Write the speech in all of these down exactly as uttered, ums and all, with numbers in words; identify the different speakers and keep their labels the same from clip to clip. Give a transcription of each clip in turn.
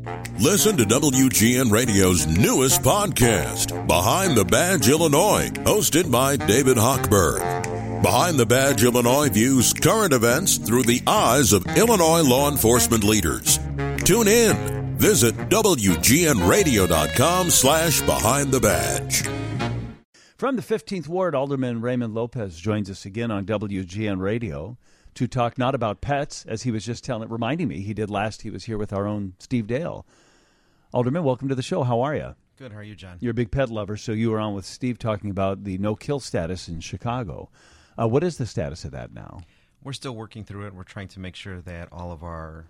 Speaker 1: Listen to W G N Radio's newest podcast, Behind the Badge Illinois, hosted by David Hochberg. Behind the Badge Illinois views current events through the eyes of Illinois law enforcement leaders. Tune in. Visit W G N radio dot com slash behind the badge.
Speaker 2: From the fifteenth Ward, Alderman Raymond Lopez joins us again on W G N Radio to talk not about pets, as he was just telling, reminding me he did last he was here with our own Steve Dale. Alderman, welcome to the show. How are you?
Speaker 3: Good. How are you, John?
Speaker 2: You're a big pet lover, so you were on with Steve talking about the no-kill status in Chicago. Uh, what is the status of that now?
Speaker 3: We're still working through it. We're trying to make sure that all of our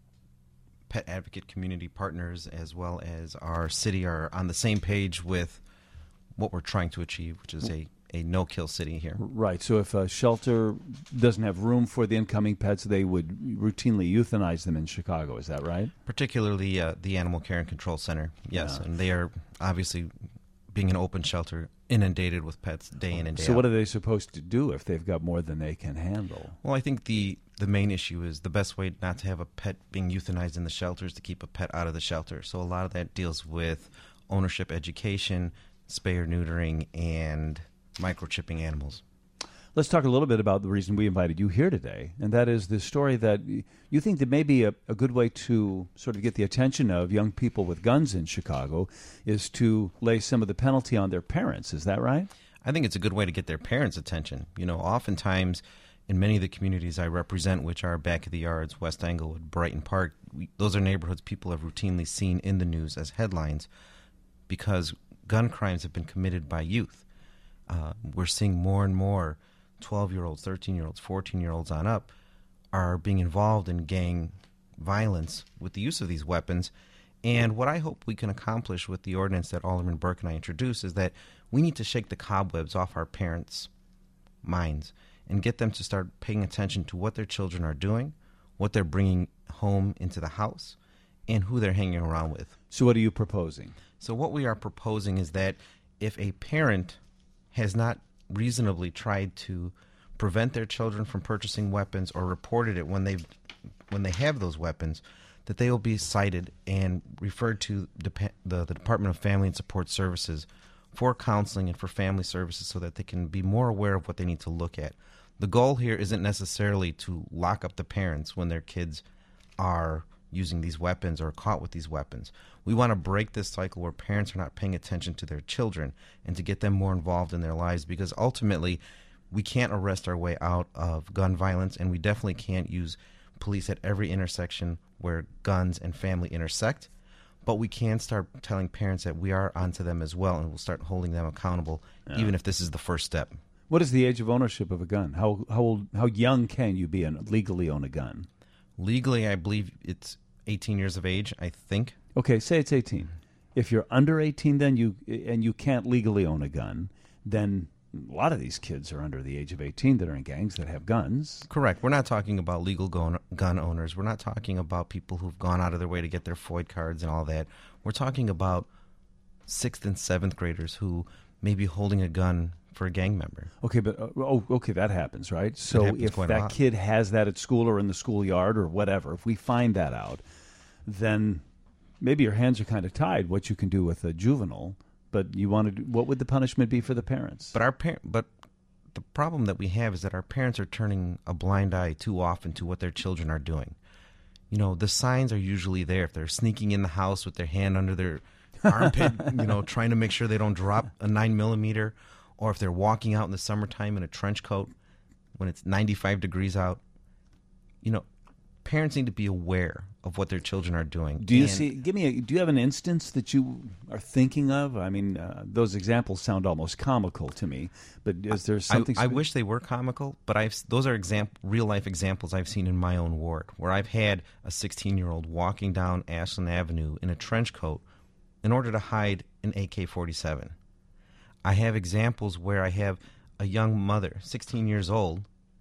Speaker 3: pet advocate community partners as well as our city are on the same page with what we're trying to achieve, which is a, a no-kill city here.
Speaker 2: Right. So if a shelter doesn't have room for the incoming pets, they would routinely euthanize them in Chicago. Is that right?
Speaker 3: Particularly uh, the Animal Care and Control Center, yes. Yeah. And they are obviously, being an open shelter, inundated with pets day in and day
Speaker 2: so out. So what are they supposed to do if they've got more than they can handle?
Speaker 3: Well, I think the, the main issue is the best way not to have a pet being euthanized in the shelter is to keep a pet out of the shelter. So a lot of that deals with ownership education, spay or neutering, and microchipping animals.
Speaker 2: Let's talk a little bit about the reason we invited you here today, and that is the story that you think that maybe a, a good way to sort of get the attention of young people with guns in Chicago is to lay some of the penalty on their parents. Is that right?
Speaker 3: I think it's a good way to get their parents' attention. You know, oftentimes in many of the communities I represent, which are Back of the Yards, West Englewood, Brighton Park, we, those are neighborhoods people have routinely seen in the news as headlines because gun crimes have been committed by youth. Uh, we're seeing more and more twelve-year-olds, thirteen-year-olds, fourteen-year-olds on up are being involved in gang violence with the use of these weapons. And what I hope we can accomplish with the ordinance that Alderman Burke and I introduced is that we need to shake the cobwebs off our parents' minds and get them to start paying attention to what their children are doing, what they're bringing home into the house, and who they're hanging around with.
Speaker 2: So what are you proposing?
Speaker 3: So what we are proposing is that if a parent has not reasonably tried to prevent their children from purchasing weapons or reported it when they when they have those weapons, that they will be cited and referred to the, the, the Department of Family and Support Services for counseling and for family services so that they can be more aware of what they need to look at. The goal here isn't necessarily to lock up the parents when their kids are using these weapons or caught with these weapons. We want to break this cycle where parents are not paying attention to their children and to get them more involved in their lives, because ultimately we can't arrest our way out of gun violence, and we definitely can't use police at every intersection where guns and family intersect. But we can start telling parents that we are onto them as well, and we'll start holding them accountable, yeah. even if this is the first step.
Speaker 2: What is the age of ownership of a gun? How how old, how young can you be and legally own a gun?
Speaker 3: Legally, I believe it's eighteen years of age, I think.
Speaker 2: Okay, say it's eighteen. If you're under eighteen, then you and you can't legally own a gun, then a lot of these kids are under the age of eighteen that are in gangs that have guns.
Speaker 3: Correct. We're not talking about legal gun, gun owners. We're not talking about people who've gone out of their way to get their F O I D cards and all that. We're talking about sixth and seventh graders who may be holding a gun for a gang member.
Speaker 2: Okay, but uh, oh, okay, that happens, right? So
Speaker 3: happens
Speaker 2: if
Speaker 3: quite a
Speaker 2: that
Speaker 3: lot.
Speaker 2: kid has that at school or in the schoolyard or whatever, if we find that out, then maybe your hands are kind of tied what you can do with a juvenile. But you want to do, what would the punishment be for the parents?
Speaker 3: But our par- but the problem that we have is that our parents are turning a blind eye too often to what their children are doing. You know, the signs are usually there. If they're sneaking in the house with their hand under their armpit, you know, trying to make sure they don't drop a nine millimeter, or if they're walking out in the summertime in a trench coat when it's ninety-five degrees out, you know, parents need to be aware of what their children are doing.
Speaker 2: Do you
Speaker 3: and
Speaker 2: see? Give me. A, do you have an instance that you are thinking of? I mean, uh, those examples sound almost comical to me. But is there something?
Speaker 3: I, I wish they were comical, but I've those are exam- real life examples I've seen in my own ward, where I've had a sixteen-year-old walking down Ashland Avenue in a trench coat in order to hide an A K forty-seven. I have examples where I have a young mother, sixteen years old,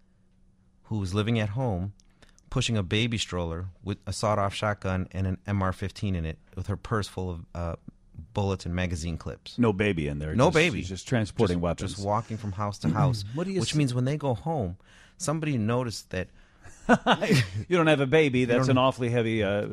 Speaker 3: who was living at home, pushing a baby stroller with a sawed-off shotgun and an M R fifteen in it, with her purse full of uh, bullets and magazine clips.
Speaker 2: No baby in there.
Speaker 3: No
Speaker 2: just,
Speaker 3: baby.
Speaker 2: She's just transporting
Speaker 3: just,
Speaker 2: weapons.
Speaker 3: Just walking from house to house.
Speaker 2: What do you
Speaker 3: which
Speaker 2: say?
Speaker 3: means when they go home, somebody noticed that
Speaker 2: you don't have a baby. That's
Speaker 3: don't-
Speaker 2: an awfully heavy uh,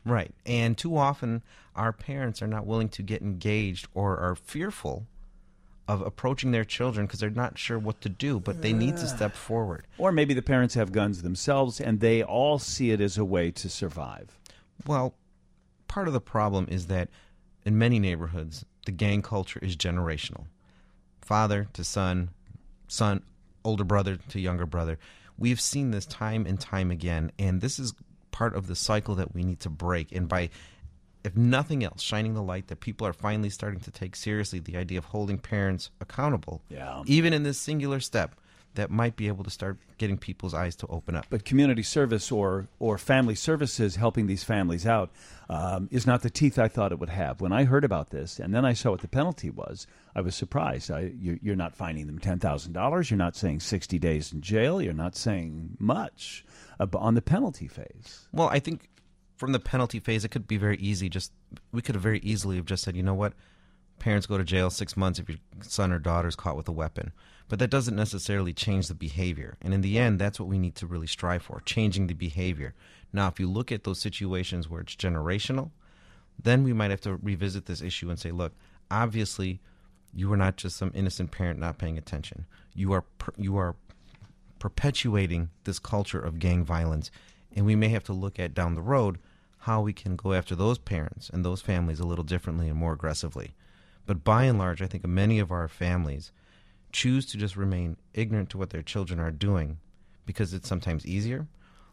Speaker 3: Right. And too often our parents are not willing to get engaged or are fearful of approaching their children because they're not sure what to do, but they need to step forward.
Speaker 2: Or maybe the parents have guns themselves and they all see it as a way to survive.
Speaker 3: Well, part of the problem is that in many neighborhoods, the gang culture is generational. Father to son, son, older brother to younger brother. We've seen this time and time again, and this is part of the cycle that we need to break. And by, if nothing else, shining the light that people are finally starting to take seriously the idea of holding parents accountable,
Speaker 2: yeah.
Speaker 3: even in this singular step, that might be able to start getting people's eyes to open up.
Speaker 2: But community service or, or family services helping these families out um, is not the teeth I thought it would have. When I heard about this and then I saw what the penalty was, I was surprised. I, you, you're not fining them ten thousand dollars. You're not saying sixty days in jail. You're not saying much uh, on the penalty phase.
Speaker 3: Well, I think from the penalty phase, it could be very easy. Just we could have very easily have just said, you know what, parents go to jail six months if your son or daughter is caught with a weapon. But that doesn't necessarily change the behavior. And in the end, that's what we need to really strive for, changing the behavior. Now, if you look at those situations where it's generational, then we might have to revisit this issue and say, look, obviously, you are not just some innocent parent not paying attention. You are per- you are perpetuating this culture of gang violence. And we may have to look at down the road how we can go after those parents and those families a little differently and more aggressively. But by and large, I think many of our families choose to just remain ignorant to what their children are doing because it's sometimes easier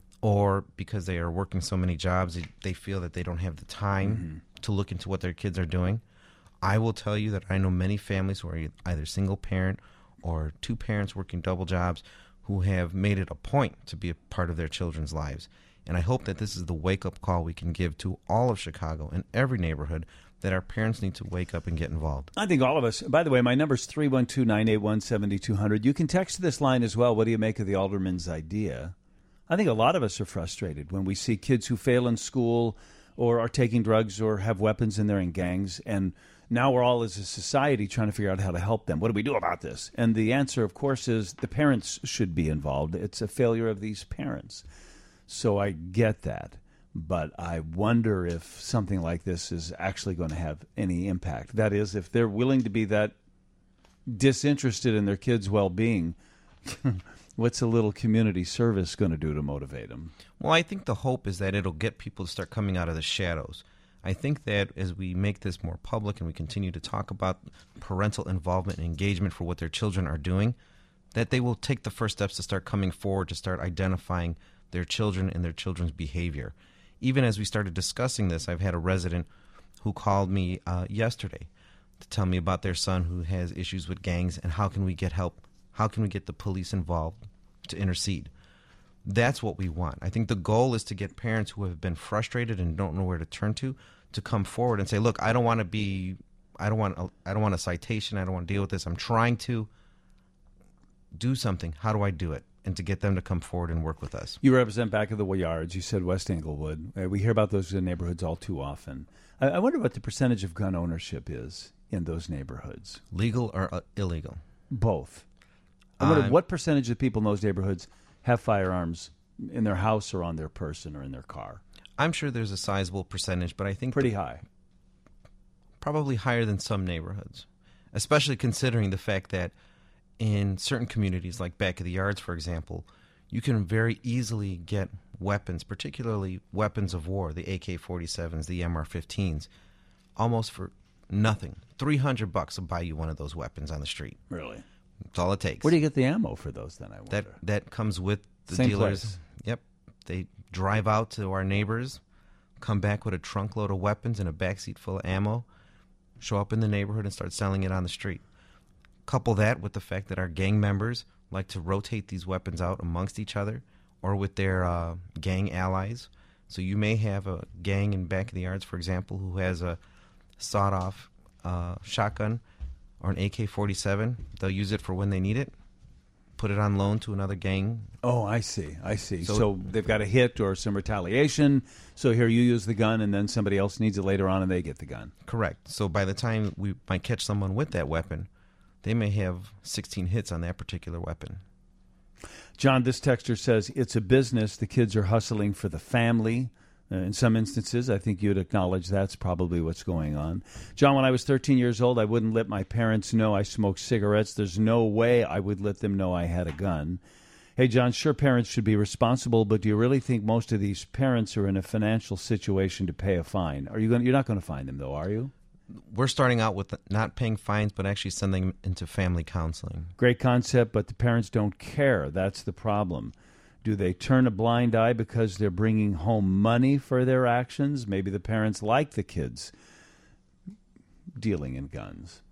Speaker 3: or because they are working so many jobs they feel that they don't have the time mm-hmm. to look into what their kids are doing. I will tell you that I know many families who are either single parent or two parents working double jobs who have made it a point to be a part of their children's lives. And I hope that this is the wake-up call we can give to all of Chicago and every neighborhood that our parents need to wake up and get involved.
Speaker 2: I think all of us. By the way, my number is three one two, nine eight one, seven two zero zero. You can text this line as well. What do you make of the alderman's idea? I think a lot of us are frustrated when we see kids who fail in school or are taking drugs or have weapons and they're in gangs. And now we're all as a society trying to figure out how to help them. What do we do about this? And the answer, of course, is the parents should be involved. It's a failure of these parents. So I get that. But I wonder if something like this is actually going to have any impact. That is, if they're willing to be that disinterested in their kids' well-being, what's a little community service going to do to motivate them?
Speaker 3: Well, I think the hope is that it'll get people to start coming out of the shadows. I think that as we make this more public and we continue to talk about parental involvement and engagement for what their children are doing, that they will take the first steps to start coming forward, to start identifying their children and their children's behavior. Even as we started discussing this, I've had a resident who called me uh, yesterday to tell me about their son who has issues with gangs and how can we get help, how can we get the police involved to intercede. That's what we want. I think the goal is to get parents who have been frustrated and don't know where to turn to to come forward and say, look, I don't want to be, I don't want, a, I don't want a citation, I don't want to deal with this. I'm trying to do something. How do I do it? And to get them to come forward and work with us.
Speaker 2: You represent back of the yards. You said West Englewood. Uh, we hear about those neighborhoods all too often. I, I wonder what the percentage of gun ownership is in those neighborhoods.
Speaker 3: Legal or uh, illegal?
Speaker 2: Both. I wonder
Speaker 3: Um,
Speaker 2: what percentage of people in those neighborhoods have firearms in their house or on their person or in their car.
Speaker 3: I'm sure there's a sizable percentage, but I think
Speaker 2: pretty
Speaker 3: the,
Speaker 2: high.
Speaker 3: Probably higher than some neighborhoods, especially considering the fact that in certain communities, like back of the yards, for example, you can very easily get weapons, particularly weapons of war, the A K forty-sevens, the M R fifteens, almost for nothing. three hundred bucks will buy you one of those weapons on the street.
Speaker 2: Really?
Speaker 3: That's all it takes.
Speaker 2: Where do you get the ammo for those then, I wonder?
Speaker 3: That that comes with the
Speaker 2: Same
Speaker 3: dealers.
Speaker 2: place.
Speaker 3: Yep. They drive out to our neighbors, come back with a trunk load of weapons and a backseat full of ammo, show up in the neighborhood and start selling it on the street. Couple that with the fact that our gang members like to rotate these weapons out amongst each other or with their uh, gang allies. So you may have a gang in back of the yards, for example, who has a sawed-off uh, shotgun or an A K forty-seven. They'll use it for when they need it, put it on loan to another gang.
Speaker 2: Oh, I see. I see. So,
Speaker 3: So-
Speaker 2: they've got a hit or some retaliation. So here you use the gun, and then somebody else needs it later on, and they get the gun.
Speaker 3: Correct. So by the time we might catch someone with that weapon, they may have sixteen hits on that particular weapon.
Speaker 2: John, this texter says, it's a business. The kids are hustling for the family. Uh, in some instances, I think you'd acknowledge that's probably what's going on. John, when I was thirteen years old, I wouldn't let my parents know I smoked cigarettes. There's no way I would let them know I had a gun. Hey, John, sure, parents should be responsible, but do you really think most of these parents are in a financial situation to pay a fine? Are you going? You're not going to fine them, though, are you?
Speaker 3: We're starting out with not paying fines, but actually sending them into family counseling.
Speaker 2: Great concept, but the parents don't care. That's the problem. Do they turn a blind eye because they're bringing home money for their actions? Maybe the parents like the kids dealing in guns.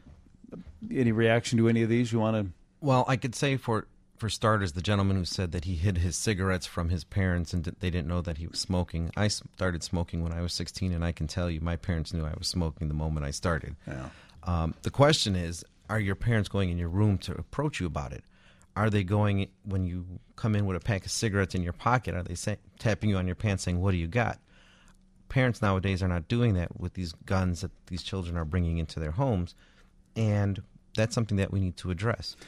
Speaker 2: Any reaction to any of these you want to?
Speaker 3: Well, I could say for for starters, the gentleman who said that he hid his cigarettes from his parents and they didn't know that he was smoking. I started smoking when I was sixteen, and I can tell you my parents knew I was smoking the moment I started.
Speaker 2: Yeah.
Speaker 3: Um, the question is, are your parents going in your room to approach you about it? Are they going, when you come in with a pack of cigarettes in your pocket, are they say, tapping you on your pants saying, what do you got? Parents nowadays are not doing that with these guns that these children are bringing into their homes, and that's something that we need to address.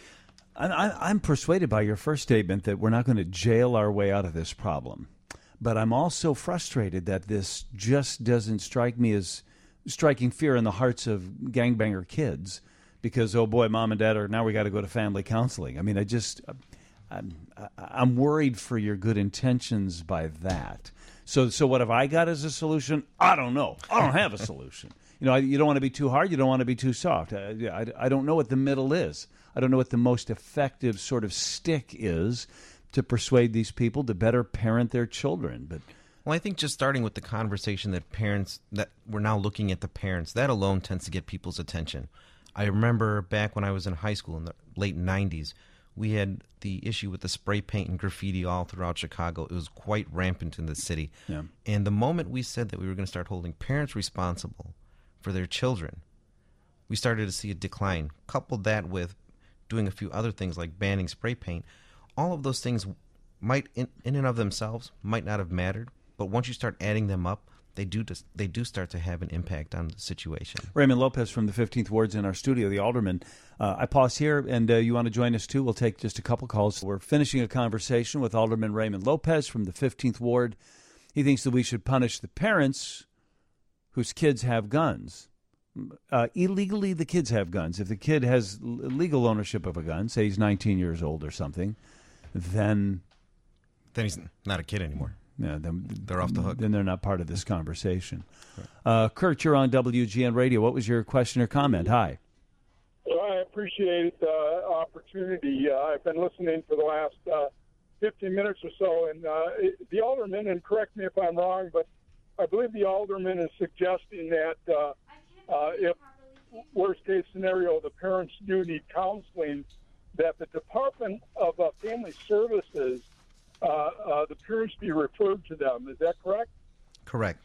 Speaker 2: I, I'm persuaded by your first statement that we're not going to jail our way out of this problem. But I'm also frustrated that this just doesn't strike me as striking fear in the hearts of gangbanger kids because, oh boy, mom and dad are, now we got to go to family counseling. I mean, I just, I'm, I'm worried for your good intentions by that. So, so what have I got as a solution? I don't know. I don't have a solution. You know, I, you don't want to be too hard. You don't want to be too soft. I, I, I don't know what the middle is. I don't know what the most effective sort of stick is to persuade these people to better parent their children. But
Speaker 3: well, I think just starting with the conversation that parents, that we're now looking at the parents, that alone tends to get people's attention. I remember back when I was in high school in the late nineties, we had the issue with the spray paint and graffiti all throughout Chicago. It was quite rampant in the city.
Speaker 2: Yeah.
Speaker 3: And the moment we said that we were going to start holding parents responsible for their children, we started to see a decline. Coupled that with doing a few other things like banning spray paint, all of those things might, in, in and of themselves, might not have mattered. But once you start adding them up, they do just, they do start to have an impact on the situation.
Speaker 2: Raymond Lopez from the fifteenth Ward's in our studio, the alderman. Uh, I pause here, and uh, you want to join us too? We'll take just a couple calls. We're finishing a conversation with Alderman Raymond Lopez from the fifteenth Ward. He thinks that we should punish the parents whose kids have guns. Uh, illegally, the kids have guns. If the kid has legal ownership of a gun, say he's nineteen years old or something, then...
Speaker 3: Then he's not a kid anymore.
Speaker 2: Yeah, then,
Speaker 3: they're off the hook.
Speaker 2: Then they're not part of this conversation. Uh, Kurt, you're on W G N Radio. What was your question or comment? Hi.
Speaker 4: Well, I appreciate the opportunity. Uh, I've been listening for the last uh, fifteen minutes or so, and uh, the alderman, and correct me if I'm wrong, but I believe the alderman is suggesting that uh, uh, if worst case scenario, the parents do need counseling, that the Department of uh, Family Services, uh, uh, the parents be referred to them. Is that correct?
Speaker 3: Correct.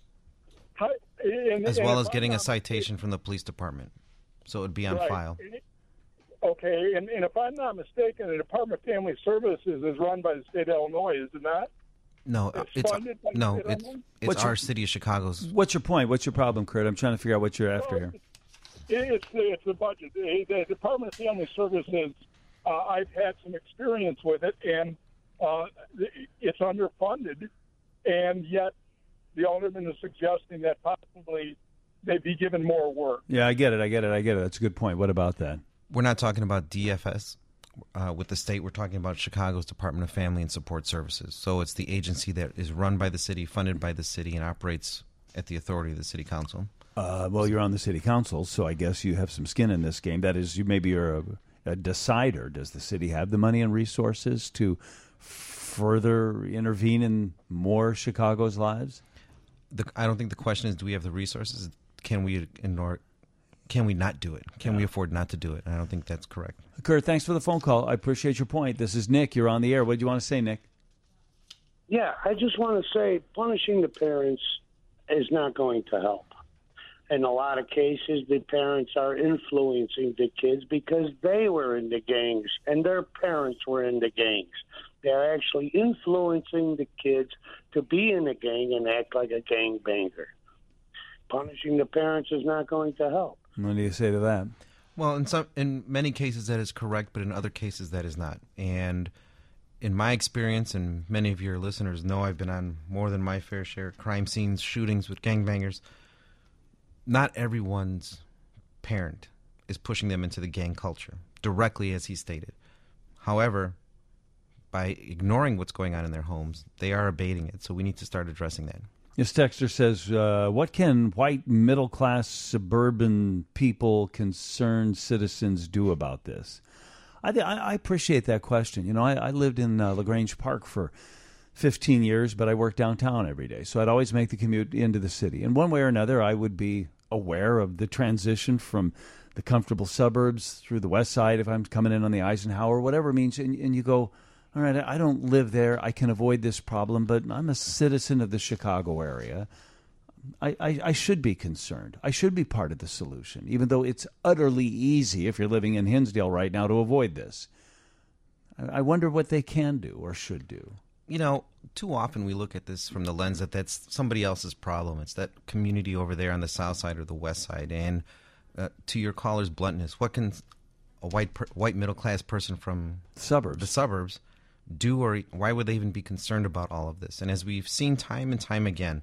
Speaker 4: How, and,
Speaker 3: as
Speaker 4: and
Speaker 3: well as
Speaker 4: I'm
Speaker 3: getting a
Speaker 4: not
Speaker 3: citation
Speaker 4: mistaken,
Speaker 3: from the police department. So it would be on
Speaker 4: right.
Speaker 3: file.
Speaker 4: Okay, and, and if I'm not mistaken, the Department of Family Services is run by the state of Illinois, is it not?
Speaker 3: No,
Speaker 4: It's
Speaker 3: it's
Speaker 4: funded by the
Speaker 3: no,
Speaker 4: state of
Speaker 3: it's
Speaker 4: Illinois?
Speaker 3: it's
Speaker 2: What's
Speaker 3: our
Speaker 2: your-
Speaker 3: city of Chicago's.
Speaker 2: What's your point? What's your problem, Kurt? I'm trying to figure out what you're after here.
Speaker 4: It's the, it's the budget. The, the Department of Family Services, uh, I've had some experience with it, and uh, it's underfunded, and yet the alderman is suggesting that possibly they be given more work.
Speaker 2: Yeah, I get it. I get it. I get it. That's a good point. What about that?
Speaker 3: We're not talking about D F S uh, with the state. We're talking about Chicago's Department of Family and Support Services. So it's the agency that is run by the city, funded by the city, and operates at the authority of the city council.
Speaker 2: Uh, well, you're on the city council, so I guess you have some skin in this game. That is, you maybe you're a, a decider. Does the city have the money and resources to further intervene in more Chicago's lives?
Speaker 3: The, I don't think the question is, do we have the resources? Can we ignore? Can we not do it? Can
Speaker 2: Yeah.
Speaker 3: we afford not to do it? And I don't think that's correct.
Speaker 2: Kurt, thanks for the phone call. I appreciate your point. This is Nick. You're on the air. What do you want to say, Nick?
Speaker 5: Yeah, I just want to say punishing the parents is not going to help. In a lot of cases, the parents are influencing the kids because they were in the gangs and their parents were in the gangs. They're actually influencing the kids to be in a gang and act like a gangbanger. Punishing the parents is not going to help.
Speaker 2: What do you say to that?
Speaker 3: Well, in some, in many cases that is correct, but in other cases that is not. And in my experience, and many of your listeners know I've been on more than my fair share of crime scenes, shootings with gangbangers, not everyone's parent is pushing them into the gang culture, directly as he stated. However, by ignoring what's going on in their homes, they are abating it, so we need to start addressing that.
Speaker 2: This texter says, uh, what can white middle-class suburban people, concerned citizens, do about this? I, th- I appreciate that question. You know, I, I lived in uh, LaGrange Park for fifteen years, but I worked downtown every day, so I'd always make the commute into the city. And one way or another, I would be aware of the transition from the comfortable suburbs through the west side if I'm coming in on the Eisenhower, whatever it means, and, and you go, all right, I don't live there. I can avoid this problem, but I'm a citizen of the Chicago area. I, I, I should be concerned. I should be part of the solution, even though it's utterly easy if you're living in Hinsdale right now to avoid this. I, I wonder what they can do or should do.
Speaker 3: You know, too often we look at this from the lens that that's somebody else's problem. It's that community over there on the south side or the west side. And uh, to your caller's bluntness, what can a white per, white middle-class person from
Speaker 2: suburbs.
Speaker 3: the suburbs do, or why would they even be concerned about all of this? And as we've seen time and time again,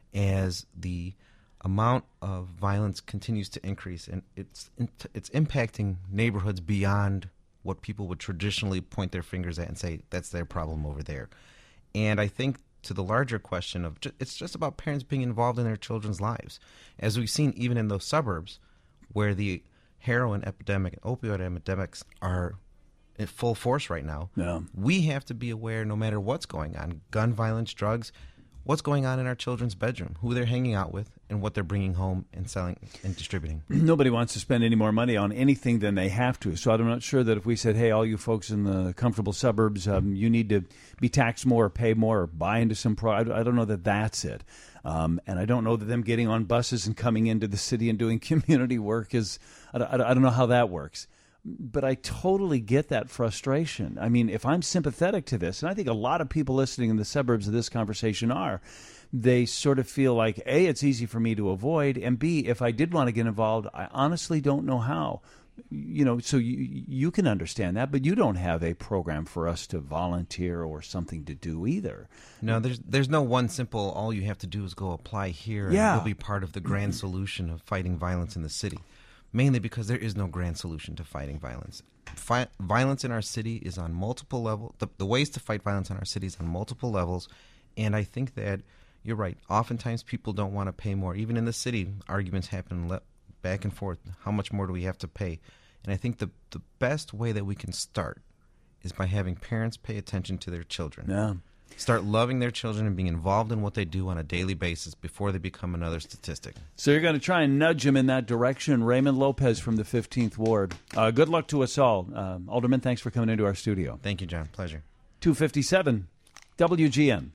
Speaker 3: as the amount of violence continues to increase, and it's it's impacting neighborhoods beyond what people would traditionally point their fingers at and say, that's their problem over there. And I think to the larger question of, it's just about parents being involved in their children's lives. As we've seen even in those suburbs where the heroin epidemic and opioid epidemics are in full force right now,
Speaker 2: yeah.
Speaker 3: we have to be aware no matter what's going on, gun violence, drugs, what's going on in our children's bedroom, who they're hanging out with, and what they're bringing home and selling and distributing.
Speaker 2: Nobody wants to spend any more money on anything than they have to. So I'm not sure that if we said, hey, all you folks in the comfortable suburbs, um, you need to be taxed more, pay more, or buy into some pro. I don't know that that's it. Um, and I don't know that them getting on buses and coming into the city and doing community work is, I don't, I don't know how that works. But I totally get that frustration. I mean, if I'm sympathetic to this, and I think a lot of people listening in the suburbs of this conversation are, they sort of feel like, A, it's easy for me to avoid, and B, if I did want to get involved, I honestly don't know how. You know, so you, you can understand that, but you don't have a program for us to volunteer or something to do either.
Speaker 3: No, there's there's no one simple, all you have to do is go apply here,
Speaker 2: yeah.
Speaker 3: and you'll be part of the grand solution of fighting violence in the city. Mainly because there is no grand solution to fighting violence. Fi- violence in our city is on multiple levels. The, the ways to fight violence in our city is on multiple levels. And I think that you're right. Oftentimes people don't want to pay more. Even in the city, arguments happen le- back and forth. How much more do we have to pay? And I think the, the best way that we can start is by having parents pay attention to their children.
Speaker 2: Yeah.
Speaker 3: Start loving their children and being involved in what they do on a daily basis before they become another statistic.
Speaker 2: So you're going to try and nudge them in that direction. Raymond Lopez from the fifteenth Ward. Uh, good luck to us all. Uh, Alderman, thanks for coming into our studio.
Speaker 3: Thank you, John. Pleasure.
Speaker 2: two fifty-seven W G N.